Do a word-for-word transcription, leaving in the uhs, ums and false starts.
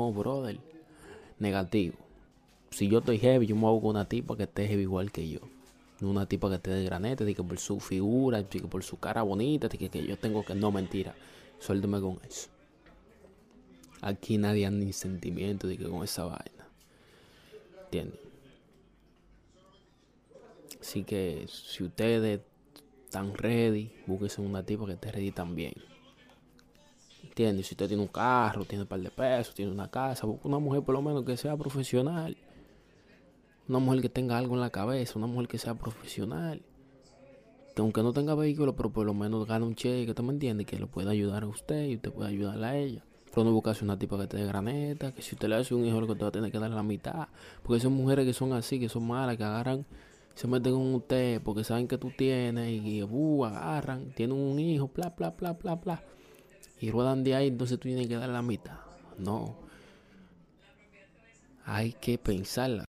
no, brother. Negativo. Si yo estoy heavy, yo me hago con una tipa que esté heavy igual que yo. No una tipa que esté de granete, de que por su figura, de que por su cara bonita, de que, que yo tengo que... No, mentira. Suélteme con eso. Aquí nadie anda ni sentimiento de que con esa vaina. ¿Entiendes? Así que si ustedes están ready, búsquense una tipa que esté ready también. ¿Entiendes? Si usted tiene un carro, tiene un par de pesos, tiene una casa, busque una mujer por lo menos que sea profesional. Una mujer que tenga algo en la cabeza, una mujer que sea profesional. Que aunque no tenga vehículo, pero por lo menos gane un cheque, ¿tú me entiendes? Que lo pueda ayudar a usted y usted pueda ayudarla a ella. Pero no buscarse una tipa que te dé graneta, que si usted le hace un hijo, lo que te va a tener que dar la mitad. Porque son mujeres que son así, que son malas, que agarran, se meten con usted porque saben que tú tienes y uh, agarran, tienen un hijo, bla, bla, bla, bla, bla. Y ruedan de ahí, entonces tú tienes que dar la mitad. No. Hay que pensarla.